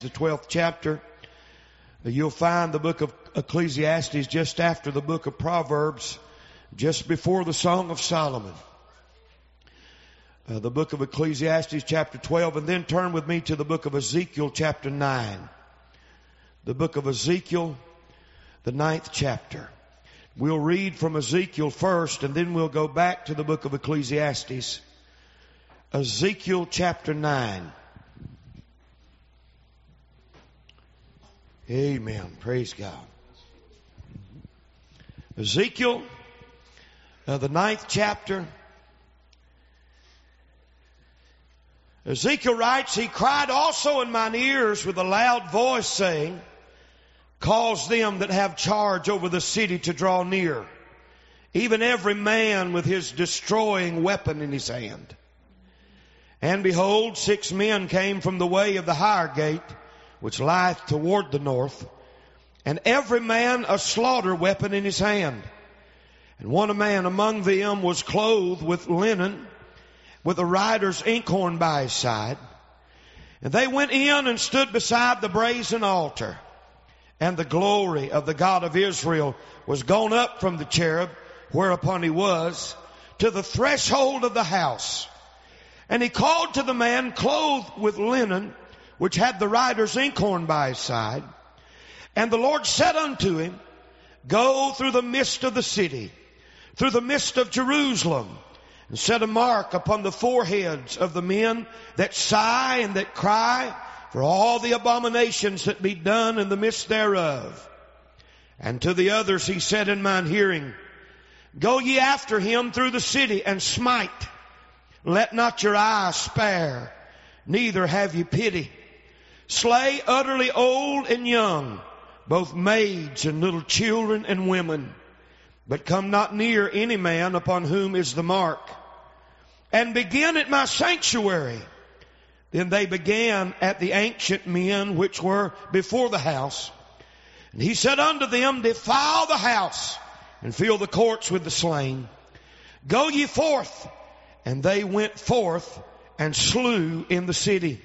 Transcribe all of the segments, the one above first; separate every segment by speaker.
Speaker 1: The 12th chapter. You'll find the book of Ecclesiastes just after the book of Proverbs, just before the Song of Solomon. The book of Ecclesiastes chapter 12, and then turn with me to the book of Ezekiel chapter 9. The book of Ezekiel, the 9th chapter. We'll read from Ezekiel first, and then we'll go back to the book of Ecclesiastes. Ezekiel chapter 9. Amen. Praise God. Ezekiel, the 9th chapter. Ezekiel writes, He cried also in mine ears with a loud voice, saying, Cause them that have charge over the city to draw near, even every man with his destroying weapon in his hand. And behold, 6 men came from the way of the higher gate, which lieth toward the north, and every man a slaughter weapon in his hand. And one man among them was clothed with linen, with a writer's inkhorn by his side. And they went in and stood beside the brazen altar. And the glory of the God of Israel was gone up from the cherub, whereupon he was, to the threshold of the house. And he called to the man clothed with linen, which had the writer's inkhorn by his side. And the Lord said unto him, Go through the midst of the city, through the midst of Jerusalem, and set a mark upon the foreheads of the men that sigh and that cry for all the abominations that be done in the midst thereof. And to the others he said in mine hearing, Go ye after him through the city and smite. Let not your eye spare, neither have ye pity. Slay utterly old and young, both maids and little children and women. But come not near any man upon whom is the mark. And begin at my sanctuary. Then they began at the ancient men which were before the house. And he said unto them, Defile the house, and fill the courts with the slain. Go ye forth. And they went forth and slew in the city.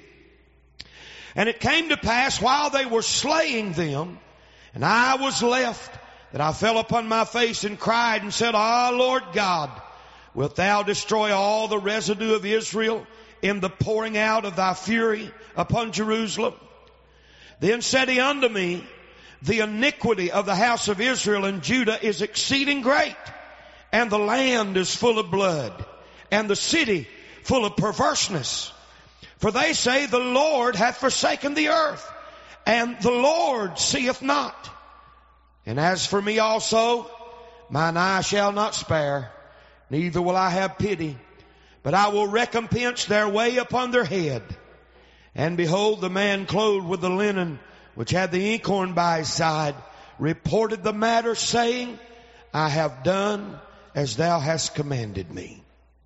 Speaker 1: And it came to pass while they were slaying them, and I was left, that I fell upon my face and cried and said, Ah, Lord God, wilt thou destroy all the residue of Israel in the pouring out of thy fury upon Jerusalem? Then said he unto me, The iniquity of the house of Israel and Judah is exceeding great, and the land is full of blood, and the city full of perverseness. For they say, The Lord hath forsaken the earth, and the Lord seeth not. And as for me also, mine eye shall not spare, neither will I have pity, but I will recompense their way upon their head. And behold, the man clothed with the linen, which had the inkhorn by his side, reported the matter, saying, I have done as thou hast commanded me.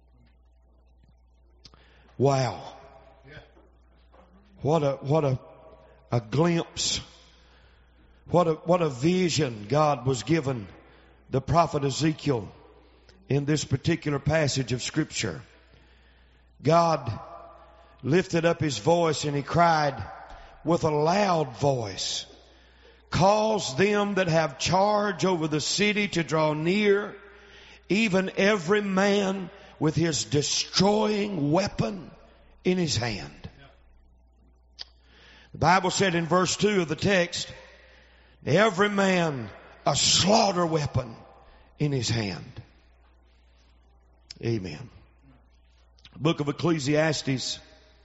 Speaker 1: Wow. What a glimpse. What a vision God was given the prophet Ezekiel in this particular passage of Scripture. God lifted up his voice and he cried with a loud voice, Cause them that have charge over the city to draw near, even every man with his destroying weapon in his hand. The Bible said in verse 2 of the text, Every man a slaughter weapon in his hand. Amen. Book of Ecclesiastes,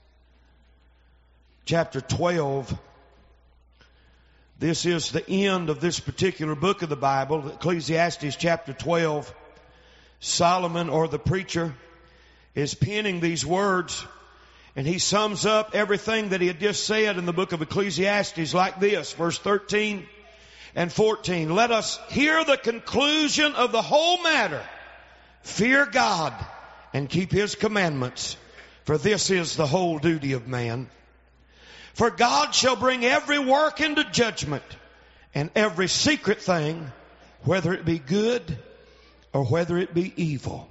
Speaker 1: chapter 12. This is the end of this particular book of the Bible, Ecclesiastes chapter 12. Solomon, or the preacher, is penning these words, and he sums up everything that he had just said in the book of Ecclesiastes like this, verse 13 and 14. Let us hear the conclusion of the whole matter. Fear God and keep His commandments, for this is the whole duty of man. For God shall bring every work into judgment, and every secret thing, whether it be good or whether it be evil.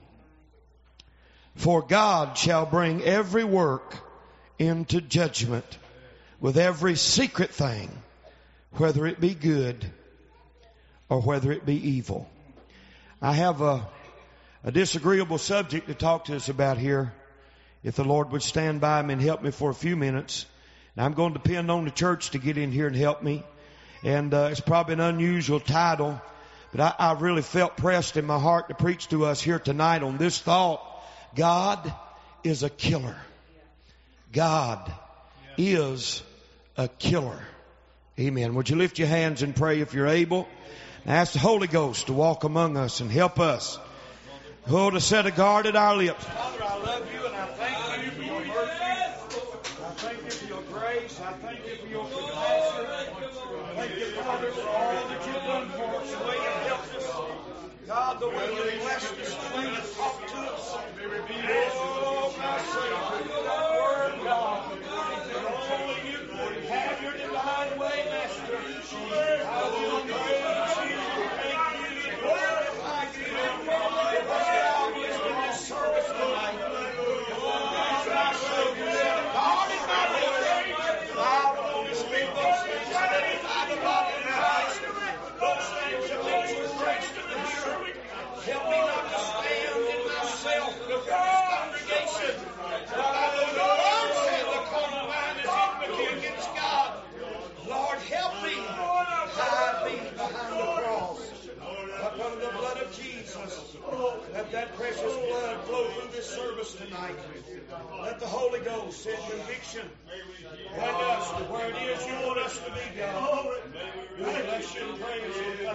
Speaker 1: For God shall bring every work into judgment with every secret thing, whether it be good or whether it be evil. I have a disagreeable subject to talk to us about here. If the Lord would stand by me and help me for a few minutes. Now, I'm going to depend on the church to get in here and help me. And it's probably an unusual title, but I really felt pressed in my heart to preach to us here tonight on this thought. God is a killer. God is a killer. Amen. Would you lift your hands and pray if you're able? And ask the Holy Ghost to walk among us and help us. Oh, to set a guard at our lips. Father, I love you and I thank you for your mercy. I thank you for your grace. I thank you for your compassion. Thank you, Father, for all that you've done for us, the way you've helped us. God, the way you've blessed us, the way you've talked to us. Oh, my Savior, your word, God. Only you could have your divine way, Master. I will praise you. Thank you. Glorify you. Service tonight. Oh, my Savior, God is my Lord. I want to speak those things that edify the body of Christ. Those things that lead to grace to the hearer. Help me not to stand in myself before this congregation. But I know the Lord said the carnal mind is enmity against God. Lord, help me. Hide me behind the cross. Upon the blood of Jesus. Let that precious blood flow through this service tonight. Let the Holy Ghost send conviction. Point us to where it is you want us to be, God. We bless you and praise you.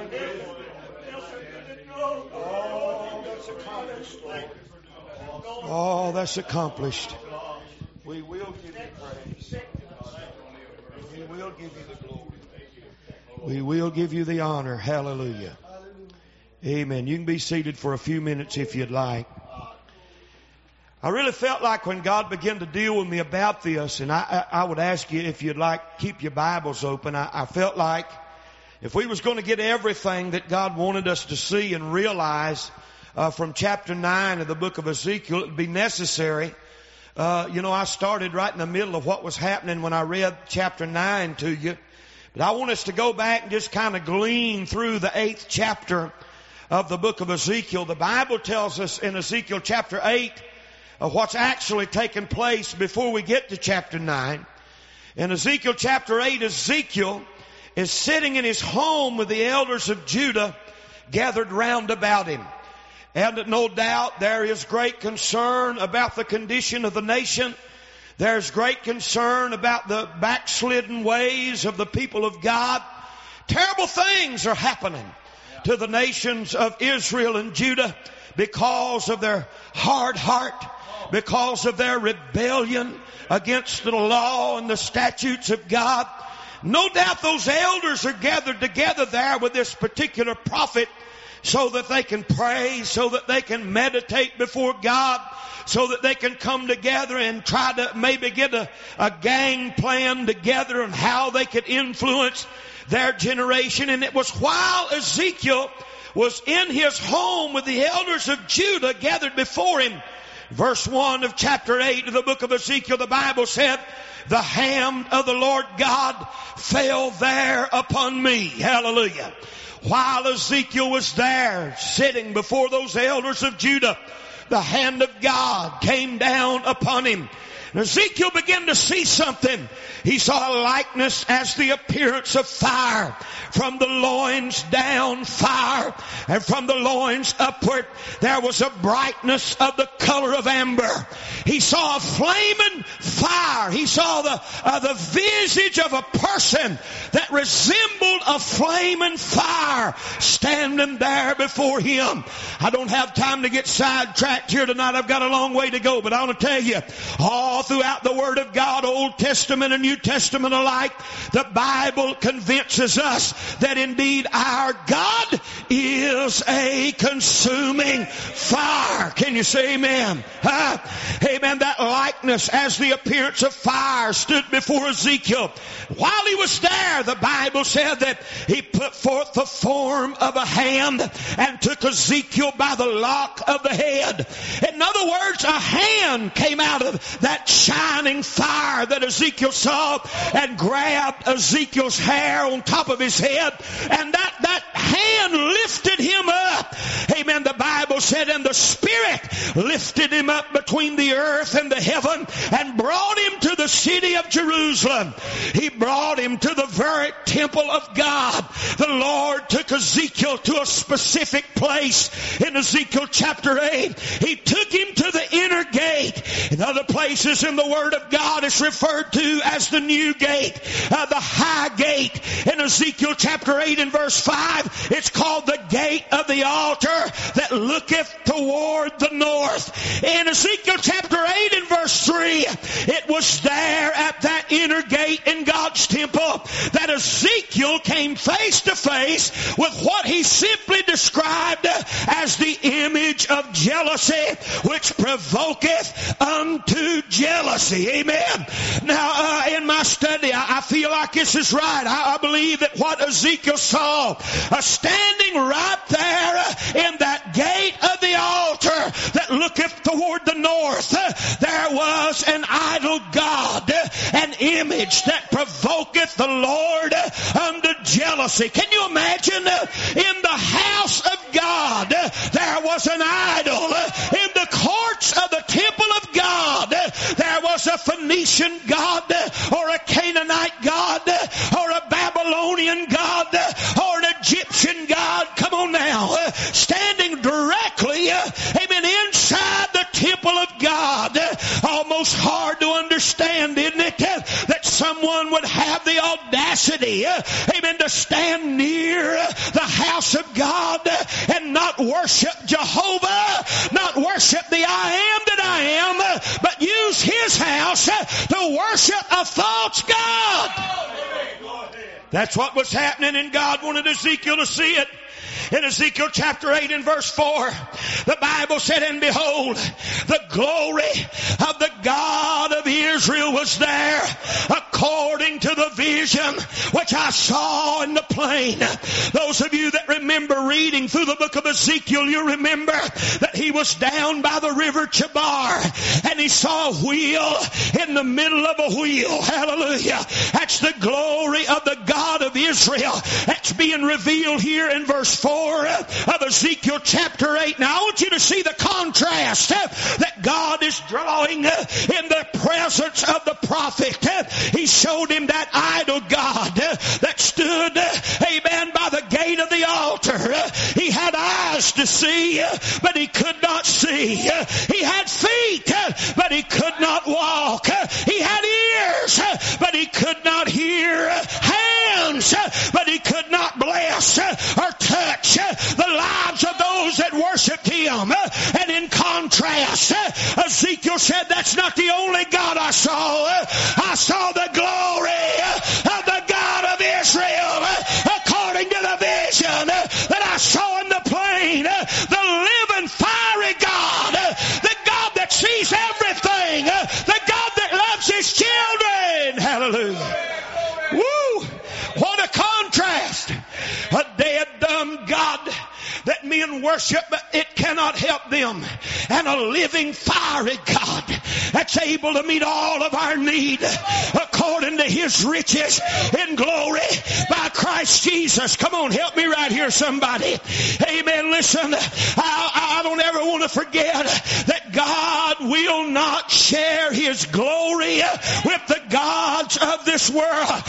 Speaker 1: Oh, that's accomplished. Oh, that's accomplished. We will give you praise. We will give you the glory. We will give you the honor. Hallelujah. Amen. You can be seated for a few minutes if you'd like. I really felt like when God began to deal with me about this, and I would ask you if you'd like, keep your Bibles open. I felt like if we was going to get everything that God wanted us to see and realize from chapter 9 of the book of Ezekiel, it would be necessary. I started right in the middle of what was happening when I read chapter 9 to you. But I want us to go back and just kind of glean through the 8th chapter of the book of Ezekiel. The Bible tells us in Ezekiel chapter 8 what's actually taken place before we get to chapter 9. In Ezekiel chapter 8, Ezekiel is sitting in his home with the elders of Judah gathered round about him. And no doubt there is great concern about the condition of the nation. There's great concern about the backslidden ways of the people of God. Terrible things are happening to the nations of Israel and Judah because of their hard heart, because of their rebellion against the law and the statutes of God. No doubt those elders are gathered together there with this particular prophet so that they can pray, so that they can meditate before God, so that they can come together and try to maybe get a gang plan together on how they could influence their generation. And it was while Ezekiel was in his home with the elders of Judah gathered before him. Verse 1 of chapter 8 of the book of Ezekiel, the Bible said, the hand of the Lord God fell there upon me. Hallelujah. While Ezekiel was there sitting before those elders of Judah, the hand of God came down upon him. And Ezekiel began to see something. He saw a likeness as the appearance of fire. From the loins down, fire. And from the loins upward, there was a brightness of the color of amber. He saw a flaming fire. He saw the visage of a person that resembled a flaming fire standing there before him. I don't have time to get sidetracked here tonight. I've got a long way to go, but I want to tell you, all throughout the Word of God, Old Testament and New Testament alike, the Bible convinces us that indeed our God is a consuming fire. Can you say amen? Amen. That likeness as the appearance of fire stood before Ezekiel. While he was there, the Bible said that he put forth the form of a hand and took Ezekiel by the lock of the head. In other words, a hand came out of that shining fire that Ezekiel saw and grabbed Ezekiel's hair on top of his head, and that hand lifted him up. Amen. The Bible said, and the Spirit lifted him up between the earth and the heaven and brought him to the city of Jerusalem. He brought him to the very temple of God. The Lord took Ezekiel to a specific place in Ezekiel chapter 8. He took him to the inner gate. In other places in the Word of God, it's referred to as the new gate, the high gate. In Ezekiel chapter 8 and verse 5, it's called the gate of the altar that looketh toward the north. In Ezekiel chapter 8 and verse 3, it was there at that inner gate in God's temple that Ezekiel came face to face with what he simply described as the image of jealousy, which provoketh unto jealousy. Amen. Now, in my study, I feel like this is right. I believe that what Ezekiel saw, standing right there in that gate of the altar that looketh toward the north, there was an idol god, an image that provoketh the Lord unto jealousy. Can you imagine? In the house of God, there was an idol. In the courts of the temple of God, there was a Phoenician god, or a Canaanite god, or a Babylonian god, or an Egyptian god. Come on now. Standing directly, amen, inside the temple of God. Almost hard to understand, isn't it? That someone would have the audacity, amen, to stand near the house of God and not worship Jehovah, not worship the I am that I am, but use his house to worship a false God. That's what was happening, and God wanted Ezekiel to see it. In Ezekiel chapter 8 and verse 4, the Bible said, and behold, the glory of the God of Israel was there, according to the vision which I saw in the plain. Those of you that remember reading through the book of Ezekiel, you remember that he was down by the river Chebar, and he saw a wheel in the middle of a wheel. Hallelujah. That's the glory of the God of Israel. That's being revealed here in verse 4 of Ezekiel chapter 8. Now I want you to see the contrast that God is drawing in the presence of the prophet. He showed him that idol god that stood, amen, by the gate of the altar. He had eyes to see, but he could not see. He had feet, but he could not walk. He had ears, but he could not hear. Hands, but he could not bless or touch the lives of those that worshiped him. And in contrast, Ezekiel said, that's not the only God I saw. I saw the glory of the God of Israel, according to the vision that I saw in the plain. The living, fiery God, the God that sees everything, the God that loves his children. Hallelujah. Woo! What a contrast. A dead, dumb God that men worship, but it cannot help them. And a living, fiery God that's able to meet all of our need according to his riches in glory by Christ Jesus. Come on, help me right here, somebody. Amen. Listen, I don't ever want to forget that God will not share his glory with the gods of this world.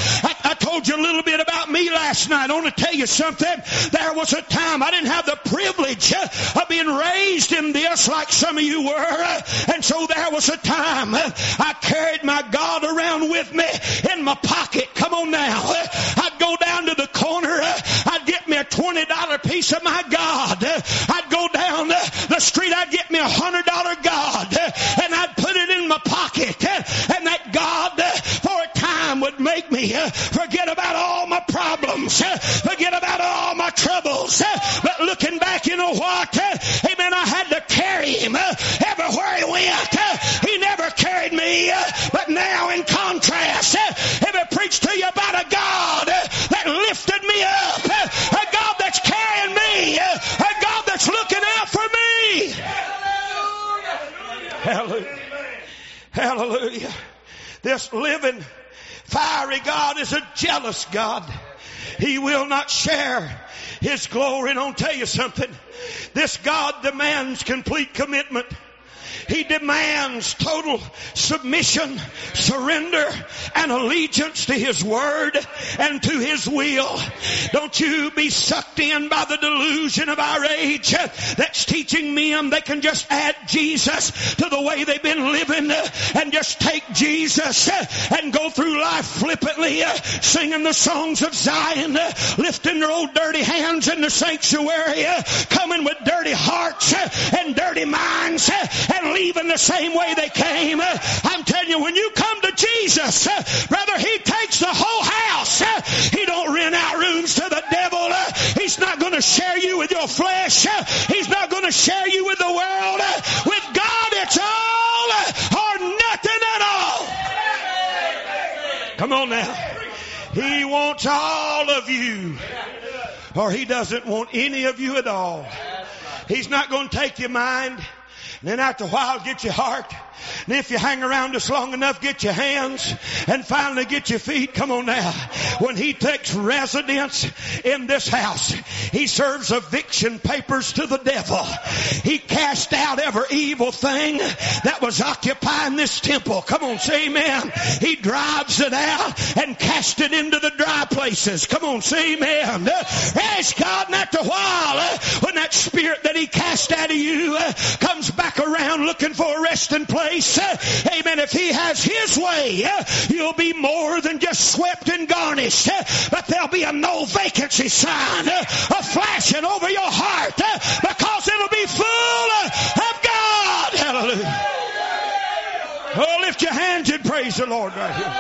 Speaker 1: I told you a little bit about me last night. I want to tell you something. There was a time I didn't have the privilege of being raised in this like some of you were. And so there was a time I carried my God around with me in my pocket. Come on now. I'd go down to the corner. I'd get me a $20 piece of my God. I'd go down the street. I'd get me a $100 God. And I'd put it in my pocket. And that God for a time would make me forget about all my problems. Forget about all my troubles. But looking back, you know what? Amen. I had to carry him everywhere he went. He never carried me. But now in contrast, if I preach to you about a God that lifted me up, a God that's carrying me, a God that's looking out for me. Hallelujah. Hallelujah. This living, fiery God is a jealous God. He will not share His glory. And I'll tell you something. This God demands complete commitment. He demands total submission, surrender, and allegiance to His Word and to His will. Don't you be sucked in by the delusion of our age that's teaching men they can just add Jesus to the way they've been living and just take Jesus and go through life flippantly, singing the songs of Zion, lifting their old dirty hands in the sanctuary, coming with dirty hearts and dirty minds and leaving the same way they came. I'm telling you, when you come to Jesus, brother, He takes the whole house. He don't rent out rooms to the devil. He's not going to share you with your flesh. He's not going to share you with the world. With God, it's all or nothing at all. Come on now. He wants all of you, or He doesn't want any of you at all. He's not going to take your mind, and then after a while get your heart. And if you hang around us long enough, get your hands, and finally get your feet. Come on now. When He takes residence in this house, He serves eviction papers to the devil. He cast out every evil thing that was occupying this temple. Come on, say amen. He drives it out and casts it into the dry places. Come on, say amen. Praise God. And after a while, when that spirit that He cast out of you comes back around looking for a resting place, amen, if He has His way, you'll be more than just swept and garnished, but there'll be a no vacancy sign flashing over your heart, because it'll be full of God. Hallelujah. Oh, lift your hands and praise the Lord right here.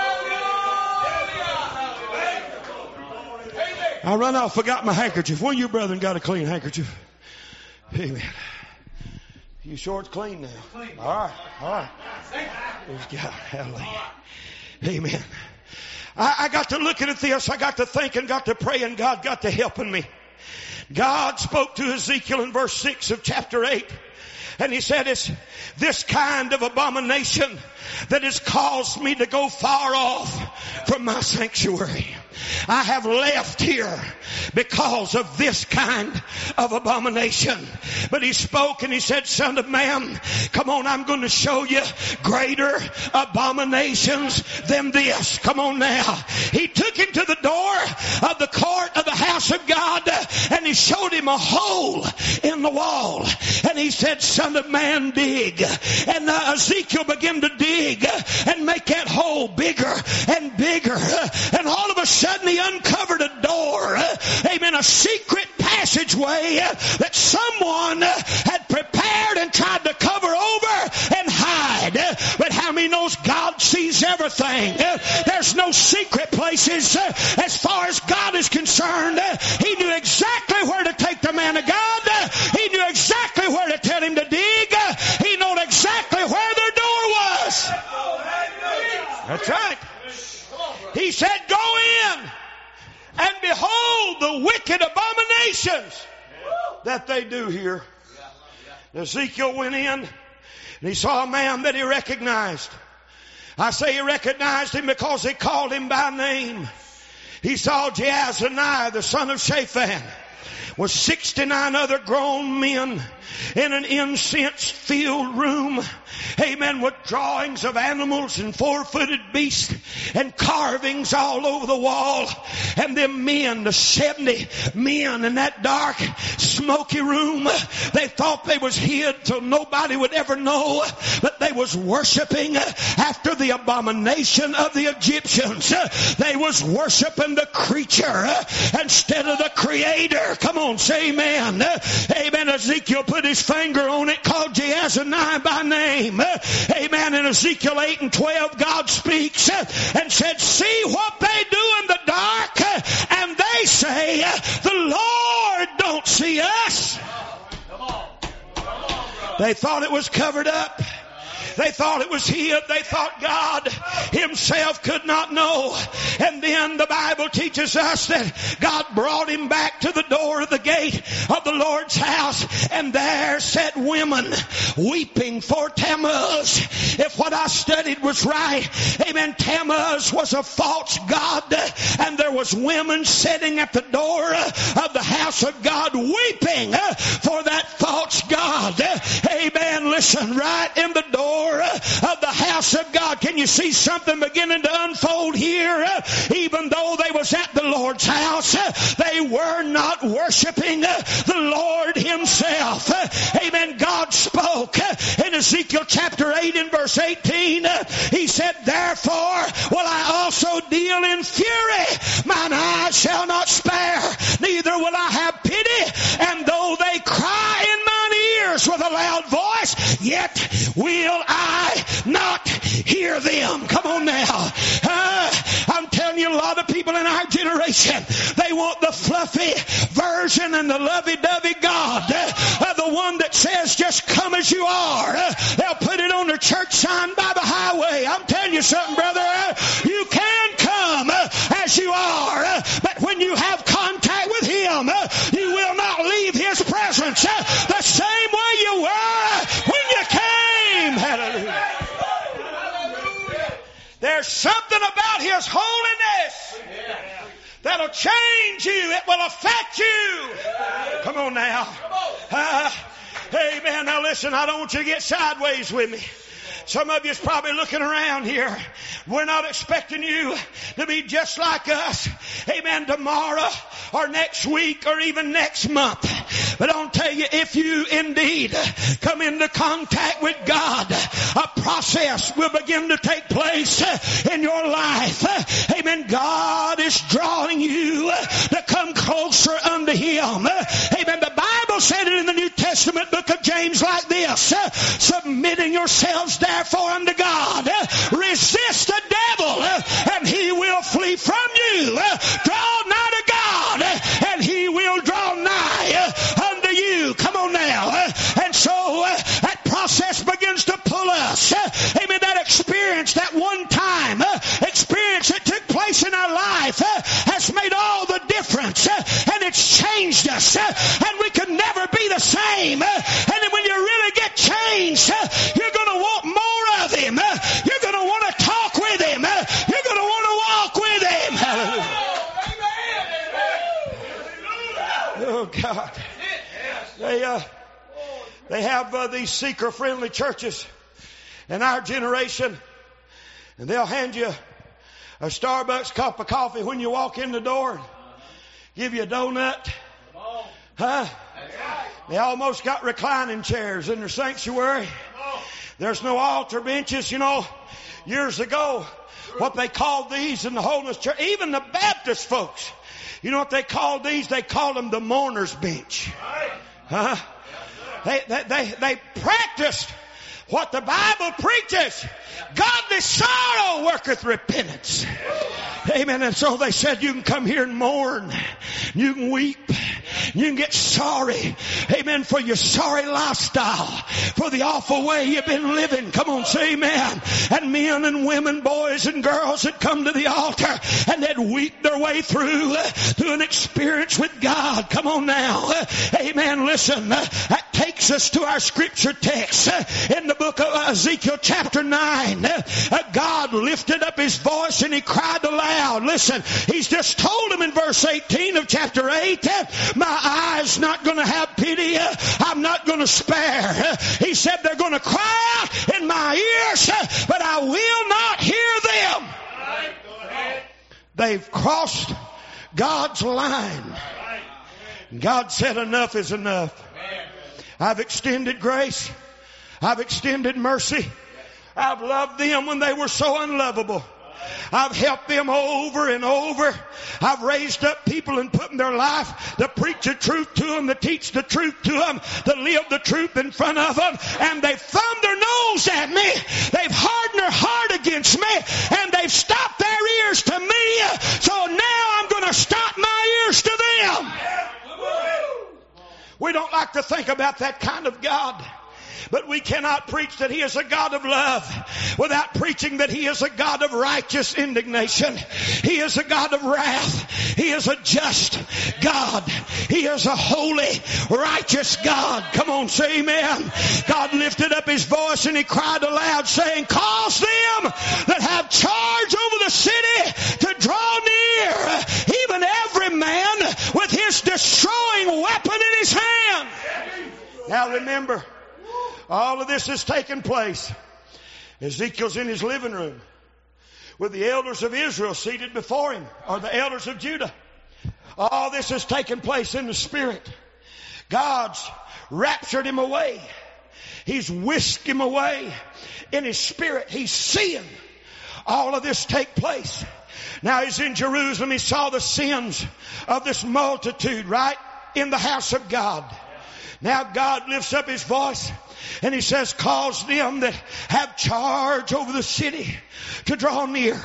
Speaker 1: I run off, forgot my handkerchief. One of you brethren got a clean handkerchief? Amen. You sure it's clean now? All right. Praise God. Hallelujah. Amen. I got to looking at this. I got to thinking, got to praying. God got to helping me. God spoke to Ezekiel in verse 6 of chapter 8. And He said, it's this kind of abomination that has caused me to go far off from my sanctuary. I have left here because of this kind of abomination. But He spoke and He said, Son of man, come on, I'm going to show you greater abominations than this. Come on now. He took him to the door of the court of the house of God, and He showed him a hole in the wall. And He said, Son of man, dig. And Ezekiel began to dig and make that hole bigger and bigger. And all of a sudden He uncovered a door, amen, a secret passageway that someone had prepared and tried to cover over and hide. But how many knows God sees everything? There's no secret places as far as God is concerned. He knew exactly where to take the man of God. He knew exactly where to tell him to dig. He knew exactly where their door was. That's right. He said, go in and behold the wicked abominations that they do here. Ezekiel went in and he saw a man that he recognized. I say he recognized him because he called him by name. He saw Jaazaniah, the son of Shaphan, with 69 other grown men in an incense-filled room, amen, with drawings of animals and four-footed beasts and carvings all over the wall. And them men, the 70 men in that dark, smoky room, they thought they was hid so nobody would ever know, but they was worshiping after the abomination of the Egyptians. They was worshiping the creature instead of the Creator. Come on, say amen. Amen. Ezekiel put his finger on it, called Jaazaniah by name. Amen. In Ezekiel 8 and 12, God speaks and said, see what they do in the dark, and they say, the Lord don't see us. They thought it was covered up. They thought it was hid. They thought God himself could not know. And then the Bible teaches us that God brought him back to the door of the gate of the Lord's house, and there sat women weeping for Tammuz. If what I studied was right, amen, Tammuz was a false god, and there was women sitting at the door of the house of God weeping for that false god. Amen. Listen, right in the door of the house of God. Can you see something beginning to unfold here? Even though they was at the Lord's house, they were not worshiping the Lord himself. Amen. God spoke in Ezekiel chapter 8 and verse 18. He said, therefore will I also deal in fury. Mine eyes shall not spare, neither will I have pity. And though they cry in mine ears with a loud voice, yet will I not hear them. Come on now. I'm telling you, a lot of people in our generation, they want the fluffy version and the lovey-dovey God. The one that says, just come as you are. They'll put it on their church sign by the highway. I'm telling you something, brother. You can come as you are, but when you have contact with him, you will not leave his presence the same way you were when you came. Hallelujah. There's something about his holiness that'll change you. It will affect you. Come on now. Amen. Now listen, I don't want you to get sideways with me. Some of you is probably looking around here. We're not expecting you to be just like us. Amen. Tomorrow or next week or even next month. But I'll tell you, if you indeed come into contact with God, a process will begin to take place in your life. Amen. God is drawing you to come closer unto him. Amen. The Bible said it in the New Testament book of James like this: submitting yourselves therefore unto God, resist the devil and he will flee from you. Draw nigh to God and he will draw nigh unto you. Come on now. And so that process begins to pull us. Amen. That experience, that one time experience that took place in our life has made all the difference, and it's changed us, and we can never be the same. And then when you really get changed, you're going to want more of him. You're going to want to talk with him. You're going to want to walk with him. Hallelujah. Oh God. They have these seeker-friendly churches in our generation, and they'll hand you a Starbucks cup of coffee when you walk in the door, give you a donut. Huh? They almost got reclining chairs in their sanctuary. There's no altar benches. You know, years ago, what they called these in the Holiness Church, even the Baptist folks, you know what they called these? They called them the mourner's bench. Huh? They practiced what the Bible preaches. Godly sorrow worketh repentance. Amen. And so they said you can come here and mourn. You can weep. You can get sorry. Amen. For your sorry lifestyle. For the awful way you've been living. Come on, say amen. And men and women, boys and girls that come to the altar and they'd weep their way through to an experience with God. Come on now. Amen. Listen, that takes us to our scripture text in the book of Ezekiel chapter 9. God lifted up his voice and he cried aloud. Listen, he's just told him in verse 18 of chapter 8, my eyes not going to have pity. I'm not going to spare. He said they're going to cry out in my ears, but I will not hear them. They've crossed God's line. God said enough is enough. I've extended grace. I've extended mercy. I've loved them when they were so unlovable. I've helped them over and over. I've raised up people and put in their life to preach the truth to them, to teach the truth to them, to live the truth in front of them. And they've thumbed their nose at me. They've hardened their heart against me. And they've stopped their ears to me. So now I'm going to stop my ears to them. We don't like to think about that kind of God. But we cannot preach that He is a God of love without preaching that He is a God of righteous indignation. He is a God of wrath. He is a just God. He is a holy, righteous God. Come on, say amen. God lifted up His voice and He cried aloud saying, cause them that have charge over the city to draw near, even every man with his destroying weapon in his hand. Now remember, all of this has taken place. Ezekiel's in his living room with the elders of Israel seated before him, or the elders of Judah. All this has taken place in the Spirit. God's raptured him away. He's whisked him away in his spirit. He's seeing all of this take place. Now he's in Jerusalem. He saw the sins of this multitude right in the house of God. Now God lifts up His voice and He says, cause them that have charge over the city to draw near.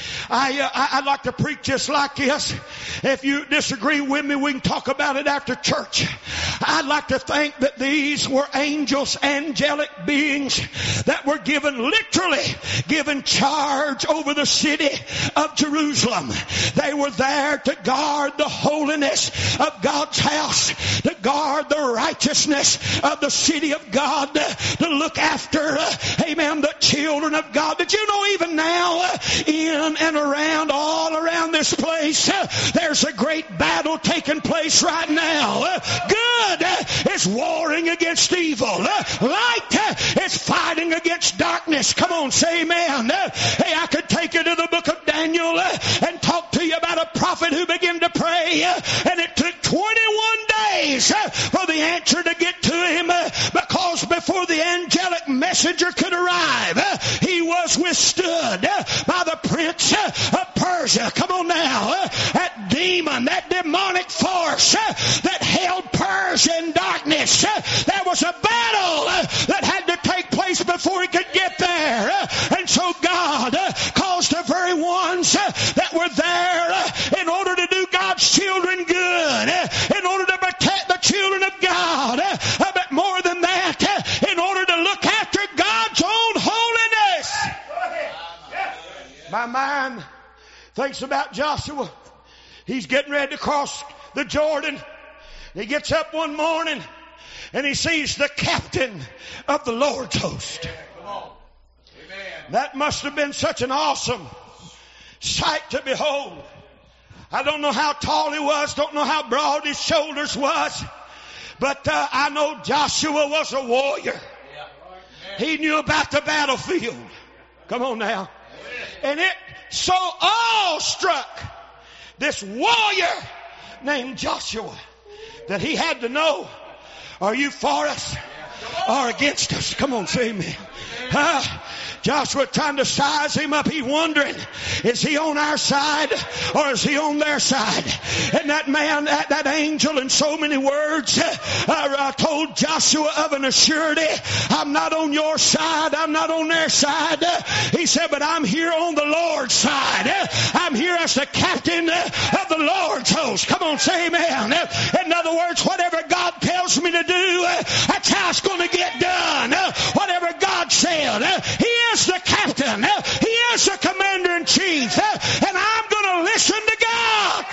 Speaker 1: I'd like to preach just like this. If you disagree with me, we can talk about it after church. I'd like to think that these were angels, angelic beings that were literally given charge over the city of Jerusalem. They were there to guard the holiness of God's house, to guard the righteousness of the city of God, to look after, amen, the children of God. Did you know even now, in and around, all around this place, there's a great battle taking place right now. Good is warring against evil. Light is fighting against darkness. Come on, say amen. Hey, I could take you to the book of Daniel and talk to you about a prophet who began to pray, and it took 21 days for the answer to get to him, because before the angelic messenger could arrive, he was withstood by the prince of Persia. Come on now. That demon, that demonic force that held Persia in darkness. There was a battle that had to take place before he could get there. And so God caused the very ones that were there in order to do God's children good, in order to protect the children of God, but more than that, in order to look after God's own holiness. My mind thinks about Joshua. He's getting ready to cross the Jordan. He gets up one morning and he sees the captain of the Lord's host. That must have been such an awesome sight to behold. I don't know how tall he was, don't know how broad his shoulders was, but I know Joshua was a warrior. He knew about the battlefield. Come on now. And it so awestruck this warrior named Joshua that he had to know, are you for us or against us? Come on, say amen. Joshua trying to size him up. He wondering, is he on our side or is he on their side? And that man, that angel in so many words told Joshua of an assurity, I'm not on your side, I'm not on their side. He said, but I'm here on the Lord's side. I'm here as the captain of the Lord's host. Come on, say amen. In other words, whatever God tells me to do, that's how it's going to get done. Whatever God said, He is the captain. He is the commander-in-chief. And I'm going to listen to God.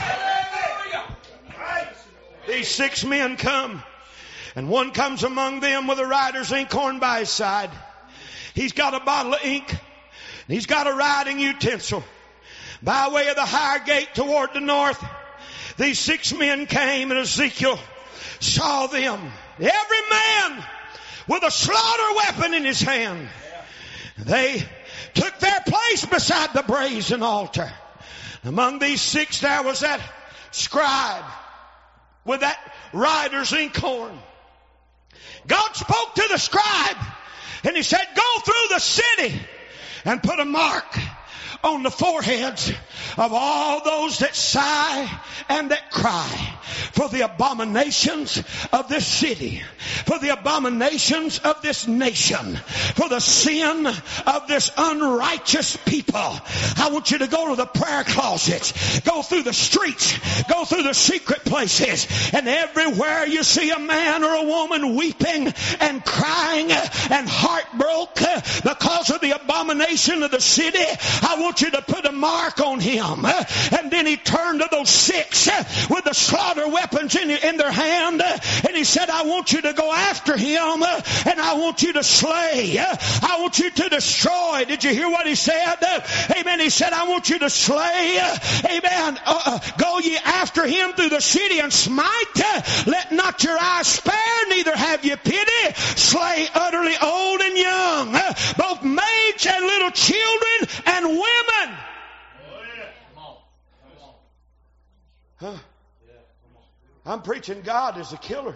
Speaker 1: These 6 men come, and one comes among them with a writer's inkhorn by his side. He's got a bottle of ink, and he's got a writing utensil. By way of the higher gate toward the north, these 6 men came, and Ezekiel saw them. Every man with a slaughter weapon in his hand. They took their place beside the brazen altar. Among these 6 there was that scribe with that writer's inkhorn. God spoke to the scribe and He said, go through the city and put a mark on the foreheads of all those that sigh and that cry for the abominations of this city, for the abominations of this nation, for the sin of this unrighteous people. I want you to go to the prayer closets, go through the streets, go through the secret places, and everywhere you see a man or a woman weeping and crying and heartbroken because of the abomination of the city, I want you to put a mark on him. And then he turned to those six with the slaughter weapons in their hand, and he said, I want you to go after him, and I want you to slay. I want you to destroy. Did you hear what he said? Amen. He said, I want you to slay. Amen. Go ye after him through the city and smite. Let not your eyes spare, neither have ye pity. Slay utterly old and young, both maids and little children and women. Huh? I'm preaching God is a killer.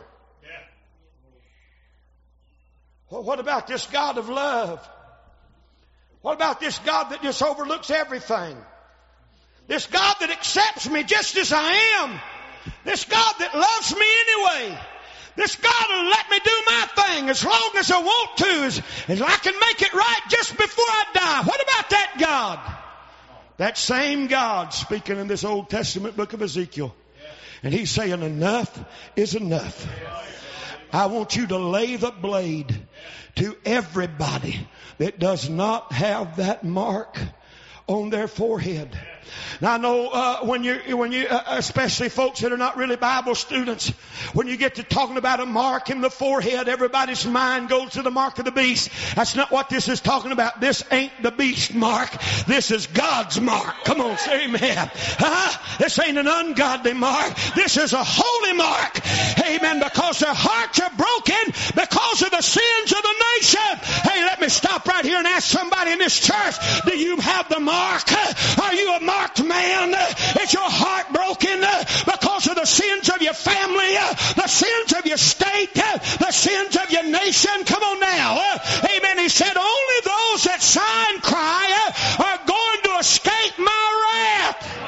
Speaker 1: Well, what about this God of love? What about this God that just overlooks everything? This God that accepts me just as I am. This God that loves me anyway. This God will let me do my thing as long as I want to, as I can make it right just before I die. What about that God? That same God speaking in this Old Testament book of Ezekiel. And he's saying enough is enough. I want you to lay the blade to everybody that does not have that mark on their forehead. Now I know when you especially folks that are not really Bible students, when you get to talking about a mark in the forehead, everybody's mind goes to the mark of the beast. That's not what this is talking about. This ain't the beast mark. This is God's mark. Come on, say amen. This ain't an ungodly mark. This is a holy mark. Amen. Because their hearts are broken because of the sins of the nation. Hey, let me stop right here and ask somebody in this church, do you have the mark? Are you a marked man? Is your heart broken because of the sins of your family, the sins of your state, the sins of your nation? Come on now. Amen. He said, only those that sigh and cry are going to escape my wrath.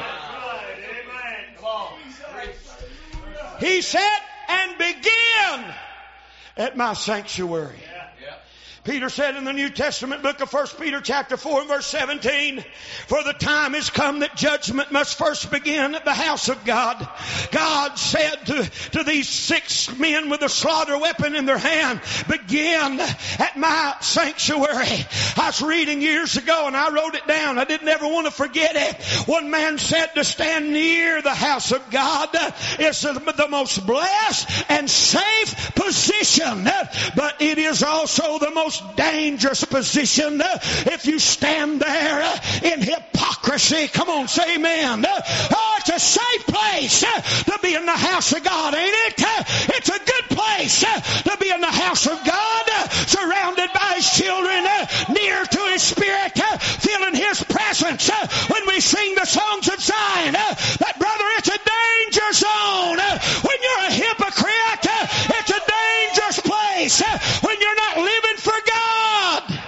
Speaker 1: He said, and begin at my sanctuary. Peter said in the New Testament book of 1 Peter chapter 4 and verse 17, for the time has come that judgment must first begin at the house of God. God said to these six men with a slaughter weapon in their hand, begin at my sanctuary. I was reading years ago and I wrote it down. I didn't ever want to forget it. One man said to stand near the house of God is the most blessed and safe position, but it is also the most dangerous position if you stand there in hypocrisy. Come on, say amen. Oh, it's a safe place to be in the house of God, ain't it? It's a good place to be in the house of God, surrounded by His children, near to His Spirit, feeling His presence. When we sing the songs of Zion, that brother, it's a danger zone. When you're a hypocrite, it's a dangerous place. When you're not living for God.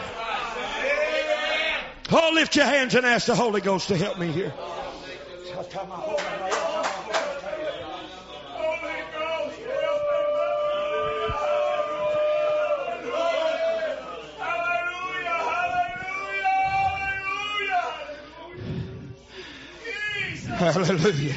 Speaker 1: Oh, lift your hands and ask the Holy Ghost to help me here. Hallelujah.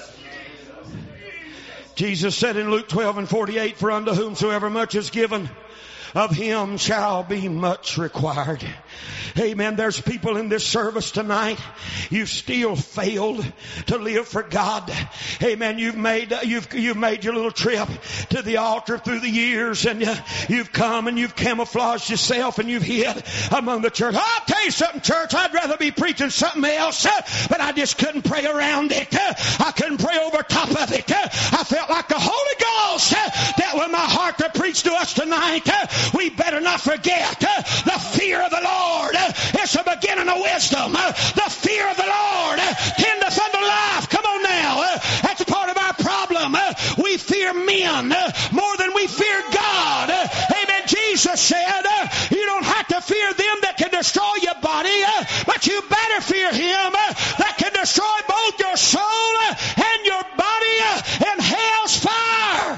Speaker 1: Jesus said in Luke 12 and 48, for unto whomsoever much is given, of him shall be much required. Amen. There's people in this service tonight. You've still failed to live for God. Amen. You've made your little trip to the altar through the years, and you've come and you've camouflaged yourself and you've hid among the church. I'll tell you something, church. I'd rather be preaching something else, but I just couldn't pray around it. I couldn't pray over top of it. I felt like the Holy Ghost dealt with my heart to preach to us tonight. We better not forget the fear of the Lord. It's the beginning of wisdom. The fear of the Lord tendeth unto life. Come on now. That's part of our problem. We fear men more than we fear God. Amen. Jesus said, you don't have to fear them that can destroy your body. body, but you better fear him that can destroy both your soul and your body in hell's fire.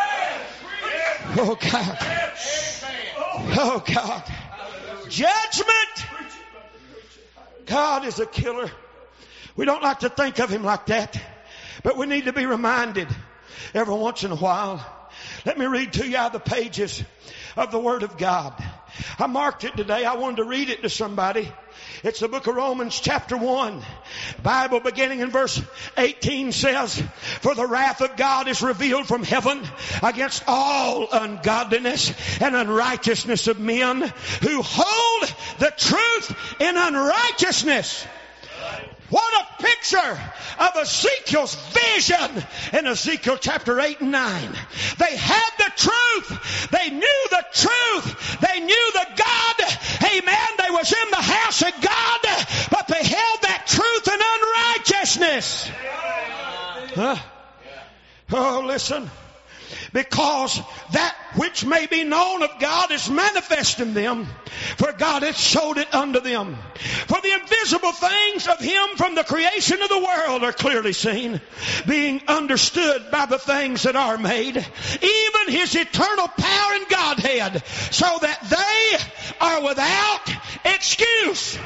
Speaker 1: Oh God. Oh God. Judgment. God is a killer. We don't like to think of him like that, but we need to be reminded every once in a while. Let me read to you out of the pages of the Word of God. I marked it today. I wanted to read it to somebody. It's the book of Romans chapter 1. Bible beginning in verse 18 says, "For the wrath of God is revealed from heaven against all ungodliness and unrighteousness of men who hold the truth in unrighteousness." What a picture of Ezekiel's vision in Ezekiel chapter 8 and 9. They had the truth. They knew the truth. They knew the God. Amen. They was in the house of God, but they held that truth in unrighteousness. Huh? Oh, listen. Because that which may be known of God is manifest in them, for God hath showed it unto them. For the invisible things of him from the creation of the world are clearly seen, being understood by the things that are made, even his eternal power and Godhead, so that they are without excuse.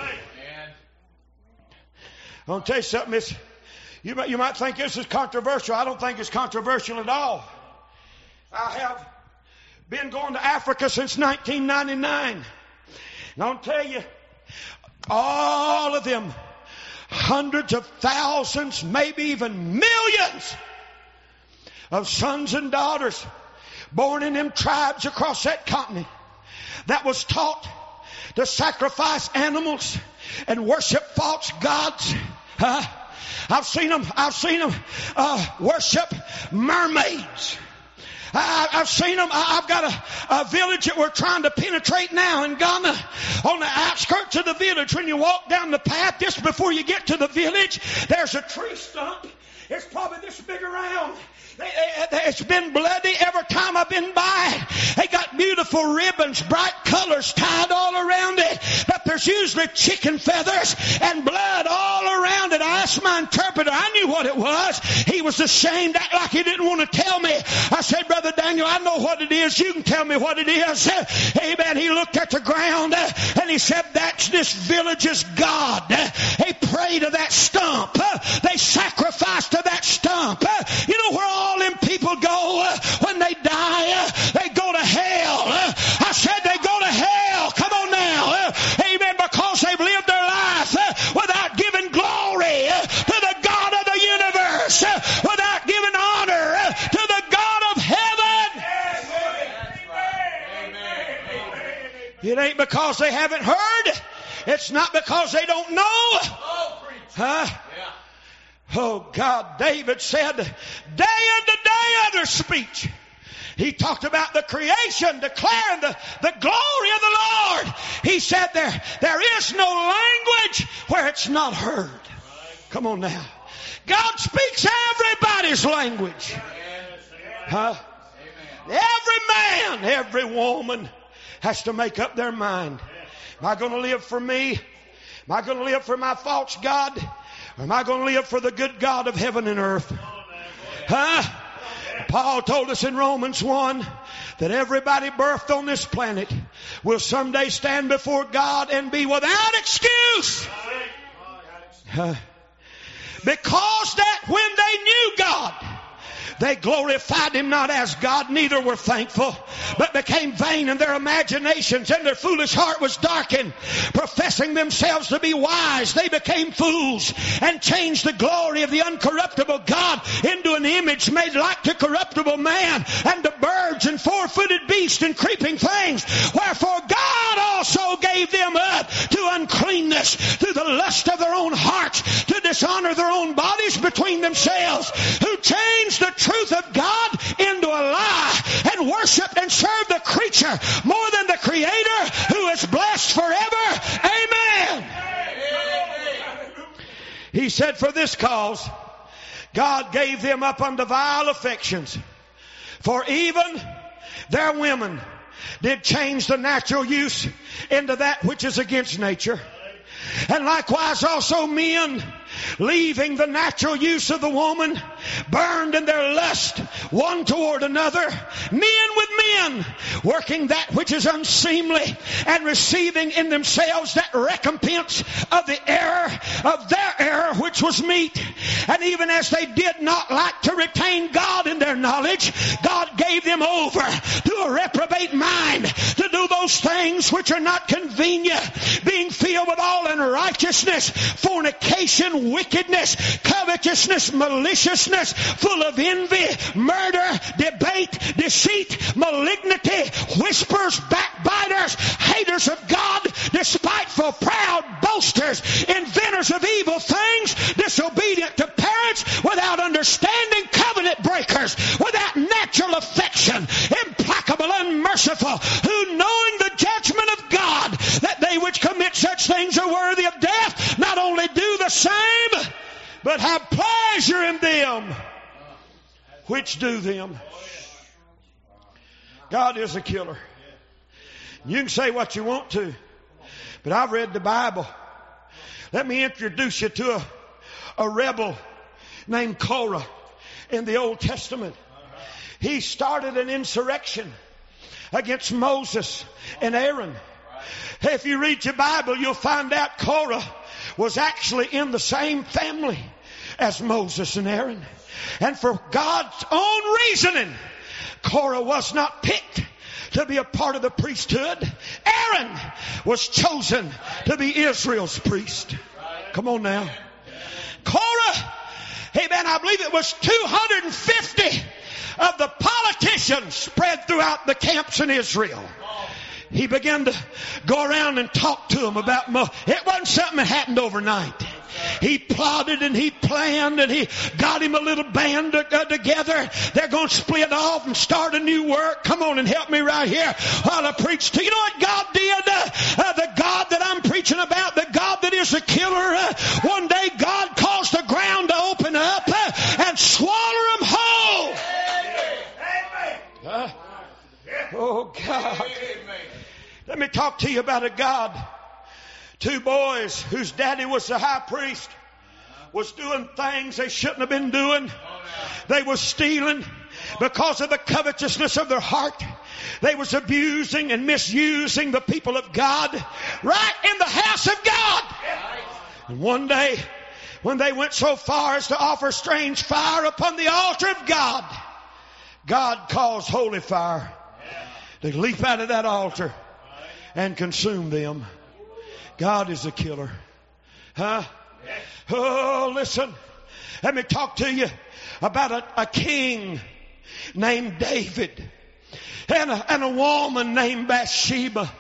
Speaker 1: I want to tell you something. You might think this is controversial. I don't think it's controversial at all. I have been going to Africa since 1999. And I'll tell you, all of them, hundreds of thousands, maybe even millions of sons and daughters born in them tribes across that continent that was taught to sacrifice animals and worship false gods. I've seen them worship mermaids. I've seen them. I've got a village that we're trying to penetrate now in Ghana. On the outskirts of the village, when you walk down the path, just before you get to the village, there's a tree stump. It's probably this big around. It's been bloody every time I've been by. They got beautiful ribbons, bright colors tied all around it. But there's usually chicken feathers and blood all around it. I asked my interpreter. I knew what it was. He was ashamed, act like he didn't want to tell me. I said, "Brother Daniel, I know what it is. You can tell me what it is." Amen. He looked at the ground and he said, "That's this village's God." They pray to that stump. They sacrifice to that stump. You know where all them people go when they die? They go to hell. I said they go to hell. Come on now. Amen. Because they've lived their life without giving glory to the God of the universe, without giving honor to the God of heaven. It ain't because they haven't heard. It's not because they don't know. Huh? Oh God, David said, day unto day other speech. He talked about the creation, declaring the glory of the Lord. He said there is no language where it's not heard. Come on now. God speaks everybody's language. Huh? Every man, every woman has to make up their mind. Am I going to live for me? Am I going to live for my false God? Or am I going to live for the good God of heaven and earth? Huh? Paul told us in Romans 1 that everybody birthed on this planet will someday stand before God and be without excuse. Because that when they knew God, they glorified him not as God, neither were thankful, but became vain in their imaginations, and their foolish heart was darkened. Professing themselves to be wise, they became fools, and changed the glory of the uncorruptible God into an image made like to corruptible man, and to birds and four-footed beasts and creeping things. Wherefore God also gave them up to uncleanness through the lust of their own hearts, to dishonor their own bodies between themselves, who changed the truth of God into a lie, and worship and serve the creature more than the Creator, who is blessed forever. Amen. He said, for this cause God gave them up unto vile affections, for even their women did change the natural use into that which is against nature. And likewise also men, leaving the natural use of the woman, burned in their lust one toward another, men with men, working that which is unseemly, and receiving in themselves that recompense of the error of their error which was meet. And even as they did not like to retain God in their knowledge, God gave them over to a reprobate mind to do those things which are not convenient, being filled with all unrighteousness, fornication, wickedness, covetousness, maliciousness, full of envy, murder, debate, deceit, malignity, whisperers, backbiters, haters of God, despiteful, proud, boasters, inventors of evil things, disobedient to parents, without understanding, covenant breakers, without natural affection, implacable, unmerciful, who knowing the judgment of God, that they which commit such things are worthy of death, not only do the same, but have pleasure in them which do them. God is a killer. You can say what you want to, but I've read the Bible. Let me introduce you to a rebel named Korah in the Old Testament. He started an insurrection against Moses and Aaron. If you read your Bible, you'll find out Korah was actually in the same family as Moses and Aaron. And for God's own reasoning, Korah was not picked to be a part of the priesthood. Aaron was chosen to be Israel's priest. Come on now. Korah, amen, I believe it was 250 of the politicians spread throughout the camps in Israel. He began to go around and talk to them about it wasn't something that happened overnight. He plotted and he planned and he got him a little band together. They're going to split off and start a new work. Come on and help me right here while I preach to you. You know what God did? The God that I'm preaching about, the God that is a killer, one day God caused the ground to open up and swallow them whole. Oh God. Let me talk to you about a God. Two boys whose daddy was the high priest was doing things they shouldn't have been doing. They were stealing because of the covetousness of their heart. They was abusing and misusing the people of God right in the house of God. And one day when they went so far as to offer strange fire upon the altar of God, God caused holy fire to leap out of that altar and consume them. God is a killer. Huh? Oh, listen. Let me talk to you about a king named David and a woman named Bathsheba.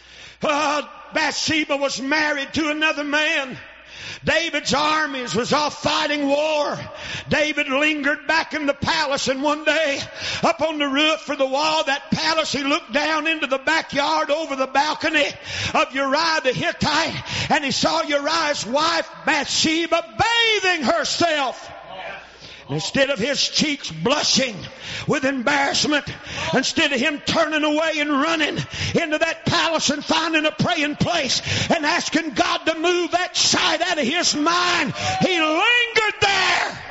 Speaker 1: Bathsheba was married to another man. David's armies was off fighting war. David lingered back in the palace, and one day up on the roof of the wall of that palace, he looked down into the backyard over the balcony of Uriah the Hittite, and he saw Uriah's wife Bathsheba bathing herself. Instead of his cheeks blushing with embarrassment, instead of him turning away and running into that palace and finding a praying place and asking God to move that sight out of his mind, he lingered there.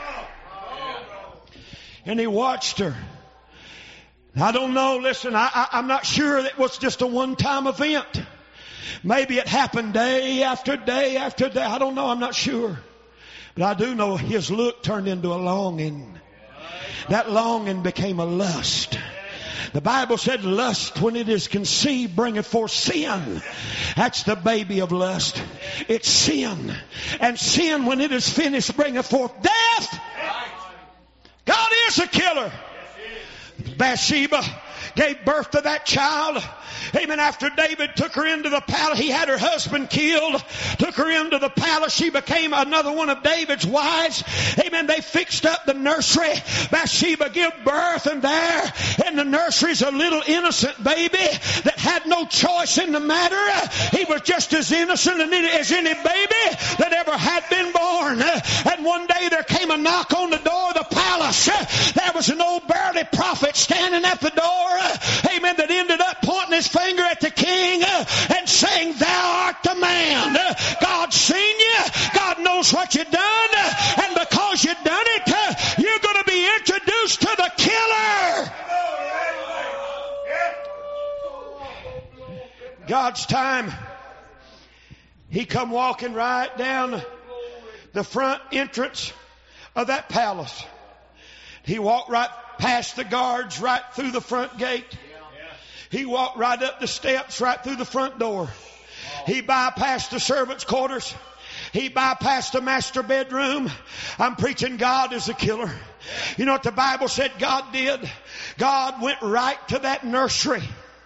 Speaker 1: And he watched her. I don't know, listen, I'm not sure it was just a one-time event. Maybe it happened day after day after day. I don't know, I'm not sure. But I do know his look turned into a longing. That longing became a lust. The Bible said lust, when it is conceived, bringeth forth sin. That's the baby of lust. It's sin. And sin, when it is finished, bringeth forth death. God is a killer. Bathsheba gave birth to that child. Amen. After David took her into the palace, he had her husband killed, took her into the palace. She became another one of David's wives. Amen. They fixed up the nursery. Bathsheba gave birth, and there in the nursery's a little innocent baby that had no choice in the matter. He was just as innocent as any baby that ever had been born. And one day there came a knock on the door of the palace. There was an old burly prophet standing at the door. Amen. That ended up pointing his finger at the king and saying, "Thou art the man." God knows what you've done, and because you've done it, you're going to be introduced to the killer. God's time, He come walking right down the front entrance of that palace. He walked right past the guards, right through the front gate. He walked right up the steps, right through the front door. He bypassed the servants' quarters. He bypassed the master bedroom. I'm preaching God is a killer. You know what the Bible said God did? God went right to that nursery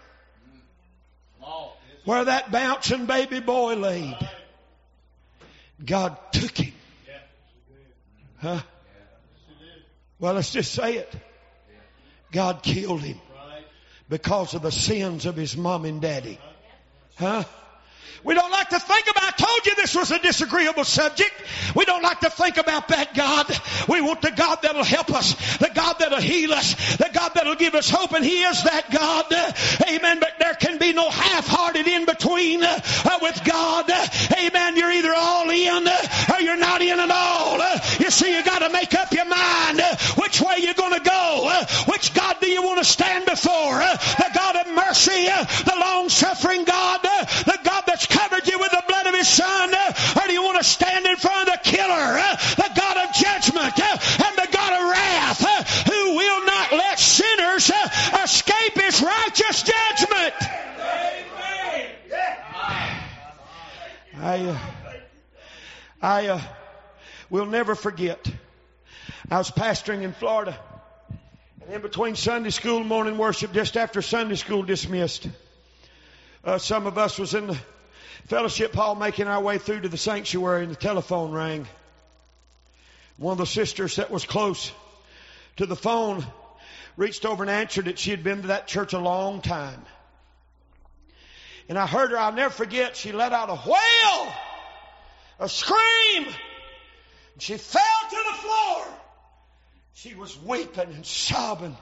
Speaker 1: where that bouncing baby boy laid. God took him. Huh? Well, let's just say it. God killed him because of the sins of his mom and daddy. Huh? We don't like to think about, I told you this was a disagreeable subject. We don't like to think about that God. We want the God that'll help us, the God that'll heal us, the God that'll give us hope, and He is that God. Amen. But there can be no half-hearted in between with God. Amen. You're either all in or you're not in at all. You see, you got to make up your mind which way you're going to go. Which God do you want to stand before? The God of mercy, the long-suffering God, the God that's covered you with the blood of His Son, or do you want to stand in front of the killer, the God of judgment and the God of wrath, who will not let sinners escape His righteous judgment? I will never forget. I was pastoring in Florida, and in between Sunday school and morning worship, just after Sunday school dismissed, some of us was in the fellowship hall making our way through to the sanctuary, and the telephone rang. One of the sisters that was close to the phone reached over and answered it. She had been to that church a long time. And I heard her, I'll never forget, she let out a wail, a scream. And she fell to the floor. She was weeping and sobbing.